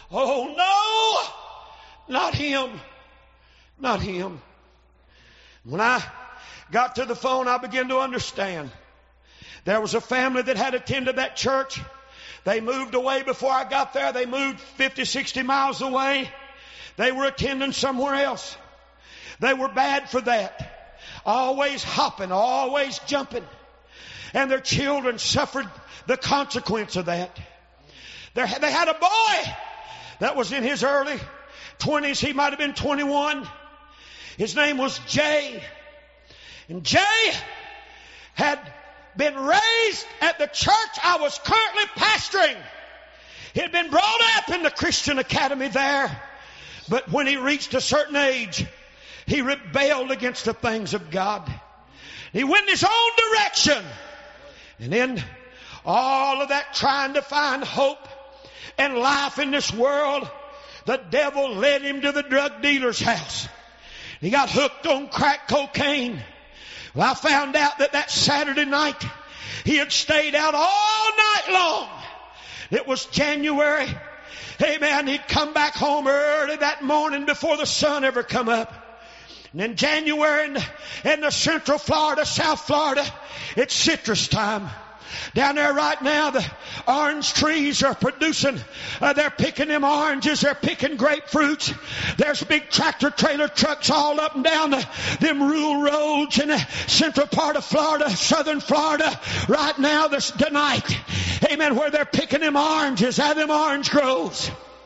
Speaker 1: Oh no, not him, not him. When I got to the phone, I began to understand. There was a family that had attended that church. They moved away before I got there. They moved 50, 60 miles away. They were attending somewhere else. They were bad for that. Always hopping, always jumping. And their children suffered the consequence of that. They had a boy that was in his early 20s. He might have been 21. His name was Jay. And Jay had been raised at the church I was currently pastoring. He had been brought up in the Christian academy there. But when he reached a certain age, he rebelled against the things of God. He went in his own direction. And in all of that trying to find hope and life in this world, the devil led him to the drug dealer's house. He got hooked on crack cocaine. Well, I found out that Saturday night he had stayed out all night long. It was January. Amen. He'd come back home early that morning before the sun ever come up. And in January in the central Florida, South Florida, it's citrus time. Down there right now, the orange trees are producing. They're picking them oranges. They're picking grapefruits. There's big tractor trailer trucks all up and down them rural roads in the central part of Florida, southern Florida, right now, tonight. Amen. Where they're picking them oranges out of them orange groves.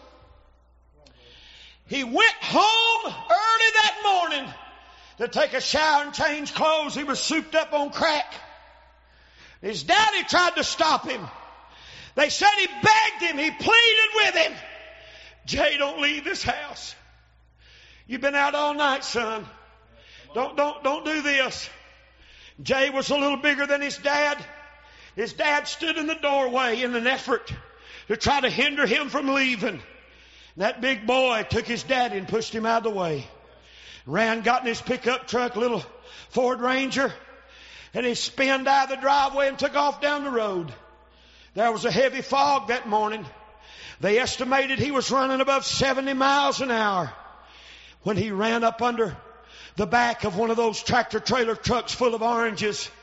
Speaker 1: He went home early that morning to take a shower and change clothes. He was souped up on crack. His daddy tried to stop him. They said he begged him. He pleaded with him. Jay, don't leave this house. You've been out all night, son. Don't do this. Jay was a little bigger than his dad. His dad stood in the doorway in an effort to try to hinder him from leaving. That big boy took his daddy and pushed him out of the way. Ran, got in his pickup truck, little Ford Ranger, and he spinned out of the driveway and took off down the road. There was a heavy fog that morning. They estimated he was running above 70 miles an hour when he ran up under the back of one of those tractor trailer trucks full of oranges.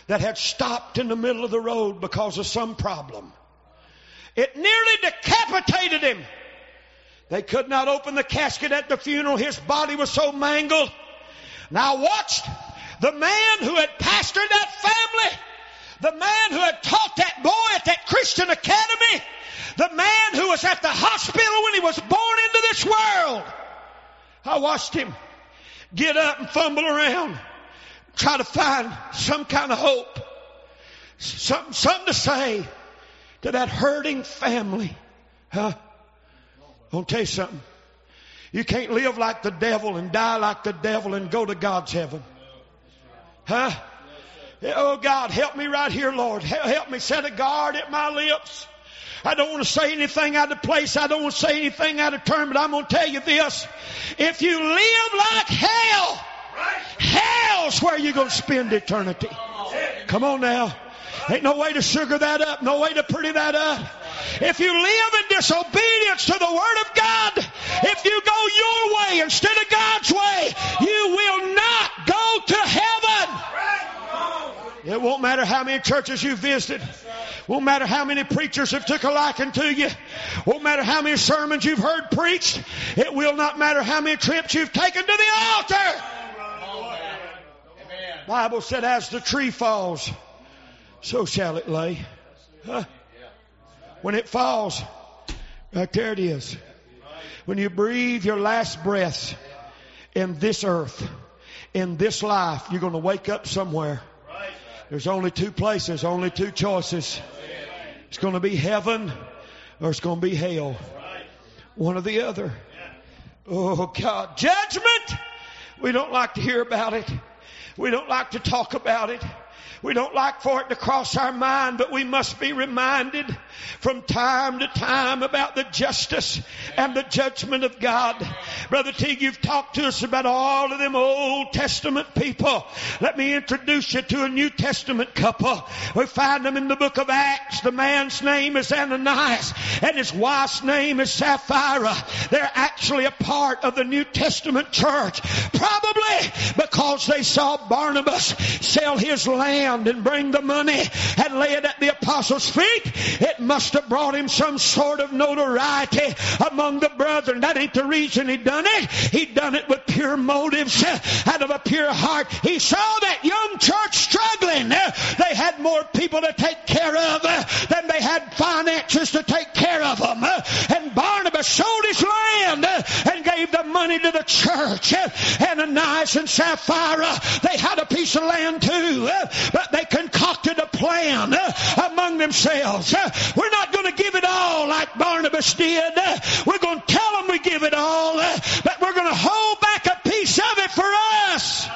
Speaker 1: that had stopped in the middle of the road because of some problem. It nearly decapitated him. They could not open the casket at the funeral. His body was so mangled. Now I watched the man who had pastored that family, the man who had taught that boy at that Christian academy, the man who was at the hospital when he was born into this world. I watched him get up and fumble around, try to find some kind of hope, something to say to that hurting family. Huh? I'll tell you something. You can't live like the devil and die like the devil and go to God's heaven. Huh? Oh God, help me right here, Lord. Help me set a guard at my lips. I don't want to say anything out of place. I don't want to say anything out of turn, but I'm going to tell you this. If you live like hell, hell's where you're going to spend eternity. Come on now. Ain't no way to sugar that up. No way to pretty that up. If you live in disobedience to the Word of God, if you go your way instead of God's way, you will not go to heaven. It won't matter how many churches you visited. Won't matter how many preachers have took a liking to you. Won't matter how many sermons you've heard preached. It will not matter how many trips you've taken to the altar. The Bible said, as the tree falls, so shall it lay. Huh? When it falls, right there it is. When you breathe your last breaths in this earth, in this life, you're going to wake up somewhere. There's only two places, only two choices. It's going to be heaven or it's going to be hell. One or the other. Oh God. Judgment! We don't like to hear about it. We don't like to talk about it. We don't like for it to cross our mind, but we must be reminded from time to time about the justice and the judgment of God. Brother Teague, you've talked to us about all of them Old Testament people. Let me introduce you to a New Testament couple. We find them in the book of Acts. The man's name is Ananias and his wife's name is Sapphira. They're actually a part of the New Testament church. Probably because they saw Barnabas sell his land and bring the money and lay it at the apostles' feet. It must have brought him some sort of notoriety among the brethren. That ain't the reason he done it. He done it with pure motives, out of a pure heart. He saw that young church struggling. They had more people to take care of than they had finances to take care of them. And Barnabas sold his land and gave the money to the church. Ananias and Sapphira, they had a piece of land too. But they concocted a plan among themselves. We're not going to give it all like Barnabas did. We're going to tell them we give it all, but we're going to hold back a piece of it for us.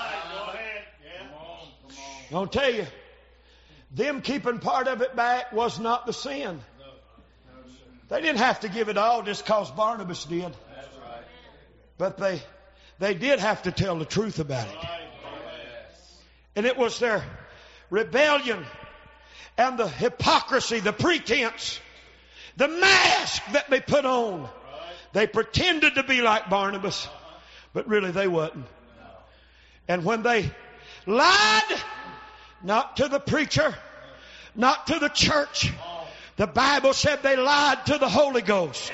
Speaker 1: I'll tell you, them keeping part of it back was not the sin. They didn't have to give it all just because Barnabas did. But they did have to tell the truth about it. And it was their rebellion and the hypocrisy, the pretense, the mask that they put on. They pretended to be like Barnabas, but really they wasn't. And when they lied, not to the preacher, not to the church, the Bible said they lied to the Holy Ghost.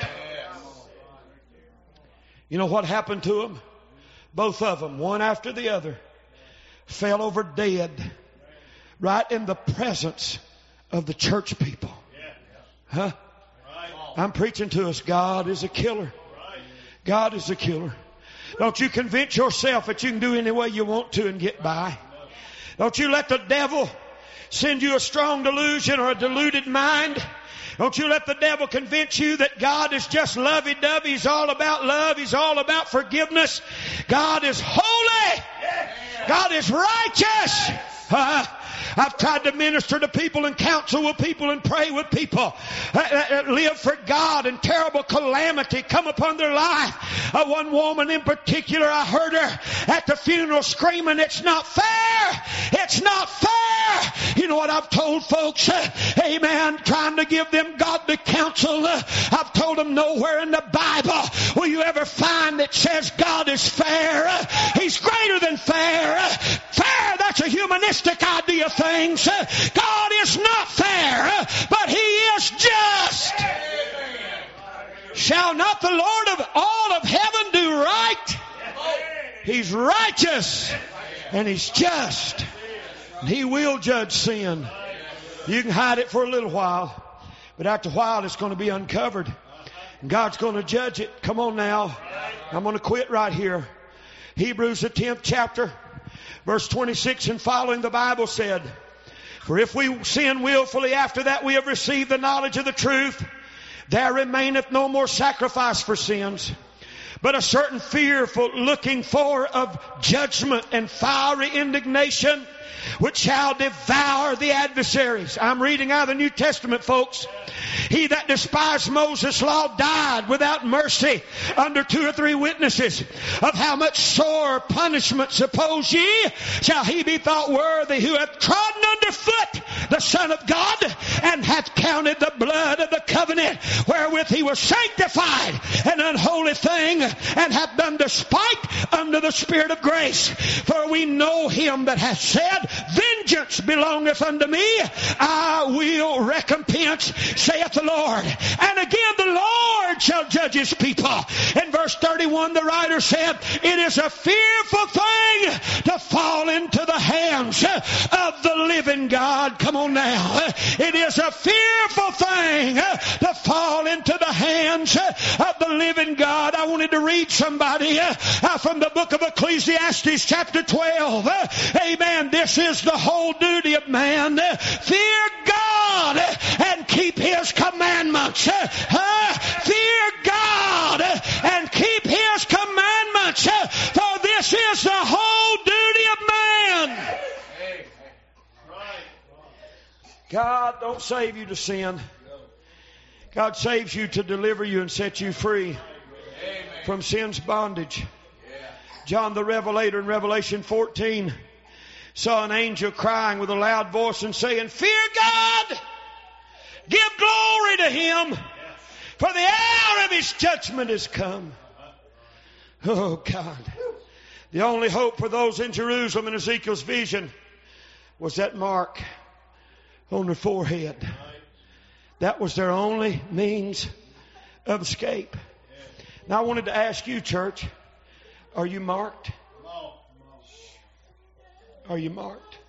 Speaker 1: You know what happened to them? Both of them, one after the other, fell over dead right in the presence of the church people. Huh? I'm preaching to us. God is a killer. God is a killer. Don't you convince yourself that you can do any way you want to and get by. Don't you let the devil send you a strong delusion or a deluded mind. Don't you let the devil convince you that God is just lovey-dovey. He's all about love. He's all about forgiveness. God is holy. God is righteous. I've tried to minister to people and counsel with people and pray with people that live for God, and terrible calamity come upon their life. One woman in particular, I heard her at the funeral screaming, "It's not fair! It's not fair!" You know what I've told folks? Amen. Trying to give them godly counsel. I've told them nowhere in the Bible will you ever find that says God is fair. He's greater than fair. Fair, that's a humanistic idea of things. God is not fair, but He is just. Shall not the Lord of all of heaven do right? He's righteous and He's just. And He will judge sin. You can hide it for a little while, but after a while it's going to be uncovered. And God's going to judge it. Come on now. I'm going to quit right here. Hebrews the 10th chapter, verse 26 and following, the Bible said, for if we sin willfully after that we have received the knowledge of the truth, there remaineth no more sacrifice for sins, but a certain fearful looking for of judgment and fiery indignation, which shall devour the adversaries. I'm reading out of the New Testament, folks. He that despised Moses' law died without mercy under 2 or 3 witnesses. Of how much sore punishment, suppose ye, shall he be thought worthy who hath trodden under foot the Son of God, and hath counted the blood of the covenant wherewith he was sanctified an unholy thing, and hath done despite unto the Spirit of grace. For we know him that hath said, vengeance belongeth unto me, I will recompense, saith the Lord. And again the Lord shall judge His people. In verse 31 the writer said, it is a fearful thing to fall into the hands of the living God. Come on now. It is a fearful thing to fall into the hands of the living God. I wanted to read somebody from the book of Ecclesiastes chapter 12. Amen. This is the whole duty of man. Fear God and keep His commandments. Fear God and keep His commandments. For this is the whole duty of man. God don't save you to sin. God saves you to deliver you and set you free from sin's bondage. John the Revelator in Revelation 14 saw an angel crying with a loud voice and saying, fear God, give glory to Him, for the hour of His judgment is come. Oh God. The only hope for those in Jerusalem in Ezekiel's vision was that mark on their forehead. That was their only means of escape. Now I wanted to ask you, church, are you marked? Are you marked?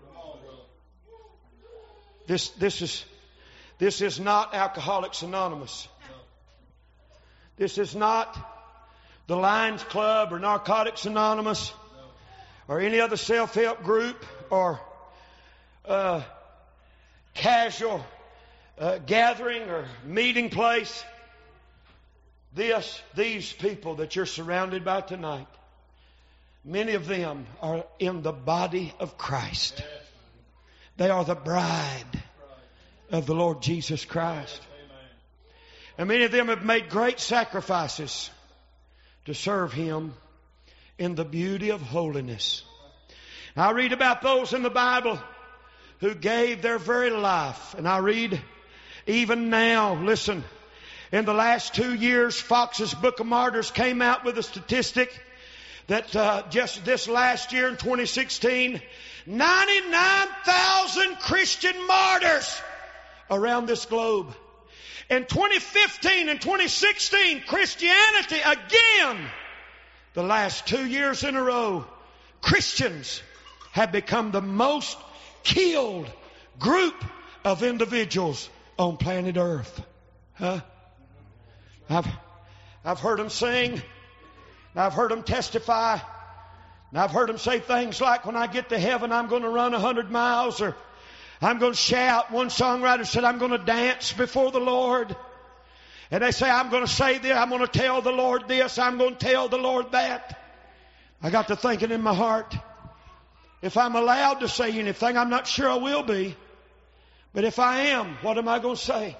Speaker 1: This is not Alcoholics Anonymous. This is not the Lions Club or Narcotics Anonymous or any other self-help group or casual gathering or meeting place. These people that you're surrounded by tonight, many of them are in the body of Christ. They are the bride of the Lord Jesus Christ. And many of them have made great sacrifices to serve Him in the beauty of holiness. I read about those in the Bible who gave their very life. And I read even now, listen, in the last 2 years, Fox's Book of Martyrs came out with a statistic that just this last year in 2016, 99,000 Christian martyrs around this globe. In 2015 and 2016, Christianity again, the last 2 years in a row, Christians have become the most killed group of individuals on planet Earth. Huh? I've heard them sing. I've heard them testify. And I've heard them say things like, when I get to heaven, I'm going to run 100 miles, or I'm going to shout. One songwriter said, I'm going to dance before the Lord. And they say, I'm going to say this, I'm going to tell the Lord this, I'm going to tell the Lord that. I got to thinking in my heart, if I'm allowed to say anything, I'm not sure I will be. But if I am, what am I going to say?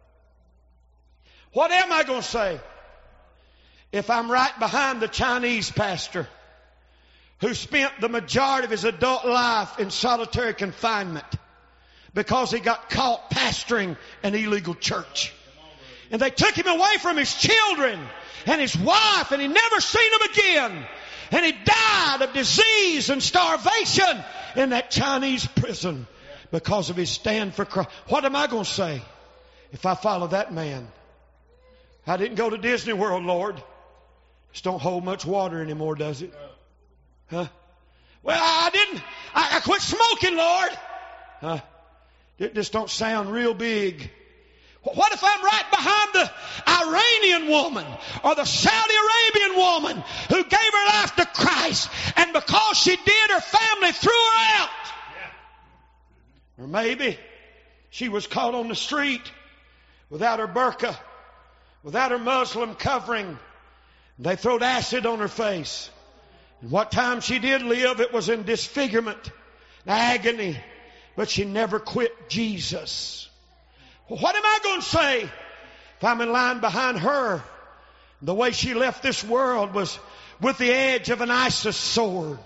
Speaker 1: What am I going to say if I'm right behind the Chinese pastor who spent the majority of his adult life in solitary confinement because he got caught pastoring an illegal church? And they took him away from his children and his wife, and he never seen them again. And he died of disease and starvation in that Chinese prison because of his stand for Christ. What am I going to say if I follow that man? I didn't go to Disney World, Lord. Just don't hold much water anymore, does it? Huh? Well, I didn't. I quit smoking, Lord. Huh? It just don't sound real big. What if I'm right behind the Iranian woman or the Saudi Arabian woman who gave her life to Christ, and because she did, her family threw her out? Or maybe she was caught on the street without her burqa, without her Muslim covering. They throwed acid on her face. And what time she did live, it was in disfigurement, agony. But she never quit Jesus. Well, what am I going to say if I'm in line behind her? The way she left this world was with the edge of an ISIS sword,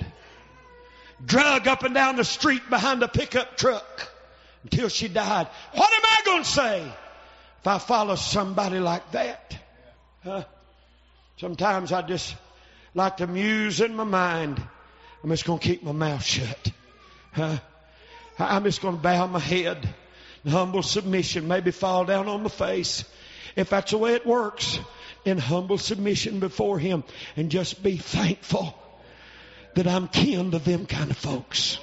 Speaker 1: drug up and down the street behind a pickup truck until she died. What am I going to say if I follow somebody like that? Huh? Sometimes I just like to muse in my mind. I'm just going to keep my mouth shut. Huh? I'm just going to bow my head in humble submission, maybe fall down on my face. If that's the way it works, in humble submission before Him, and just be thankful that I'm kin to them kind of folks.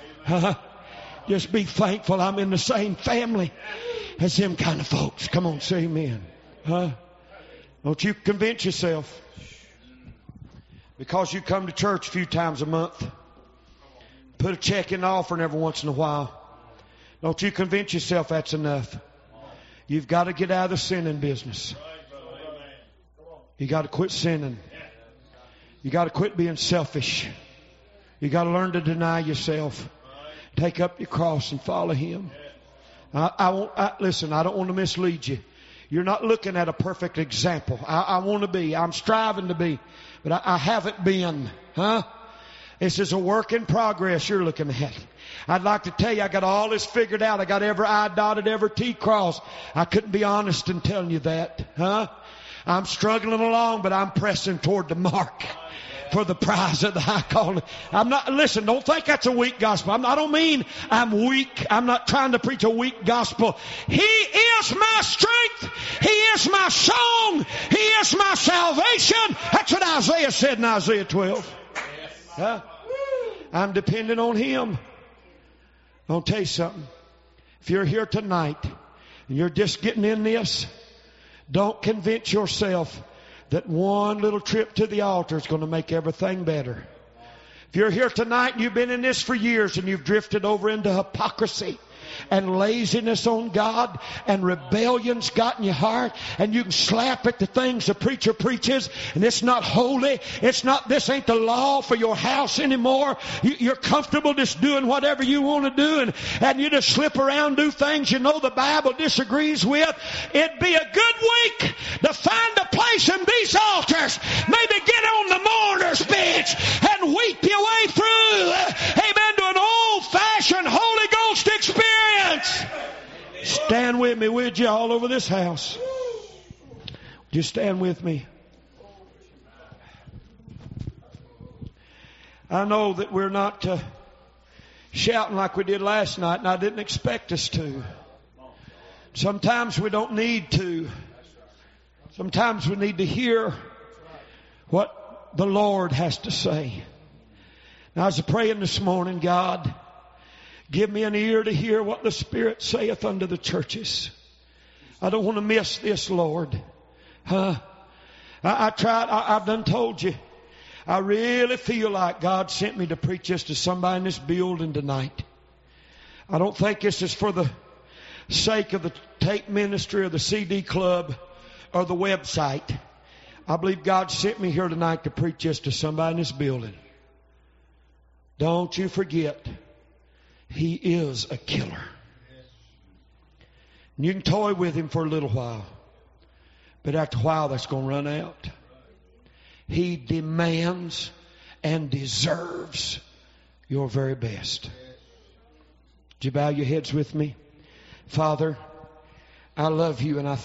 Speaker 1: Just be thankful I'm in the same family as them kind of folks. Come on, say amen. Don't you convince yourself because you come to church a few times a month, put a check in the offering every once in a while. Don't you convince yourself that's enough. You've got to get out of the sinning business. You got to quit sinning. You got to quit being selfish. You got to learn to deny yourself. Take up your cross and follow Him. Listen, I don't want to mislead you. You're not looking at a perfect example. I want to be. I'm striving to be. But I haven't been. This is a work in progress you're looking at. I'd like to tell you I got all this figured out. I got every I dotted, every T crossed. I couldn't be honest in telling you that. I'm struggling along, but I'm pressing toward the mark for the prize of the high calling. Listen, don't think that's a weak gospel. I don't mean I'm weak. I'm not trying to preach a weak gospel. He is my strength. He is my song. He is my salvation. That's what Isaiah said in Isaiah 12. I'm dependent on Him. I'll tell you something. If you're here tonight and you're just getting in this, don't convince yourself that one little trip to the altar is going to make everything better. If you're here tonight and you've been in this for years and you've drifted over into hypocrisy and laziness on God and rebellion's got in your heart, and you can slap at the things the preacher preaches, and it's not holy, this ain't the law for your house anymore. You're comfortable just doing whatever you want to do, and you just slip around, do things you know the Bible disagrees with. It'd be a good week to find a place in these altars, maybe get on the mourner's bench and weep your way through, amen, to an old-fashioned Holy Ghost experience. Stand with me, would you, all over this house? Just stand with me. I know that we're not shouting like we did last night, and I didn't expect us to. Sometimes we don't need to. Sometimes we need to hear what the Lord has to say. Now, I was praying this morning, God, give me an ear to hear what the Spirit saith unto the churches. I don't want to miss this, Lord. I tried. I've done told you. I really feel like God sent me to preach this to somebody in this building tonight. I don't think this is for the sake of the tape ministry or the CD club or the website. I believe God sent me here tonight to preach this to somebody in this building. Don't you forget, He is a killer. And you can toy with Him for a little while, but after a while that's going to run out. He demands and deserves your very best. Would you bow your heads with me? Father, I love you and I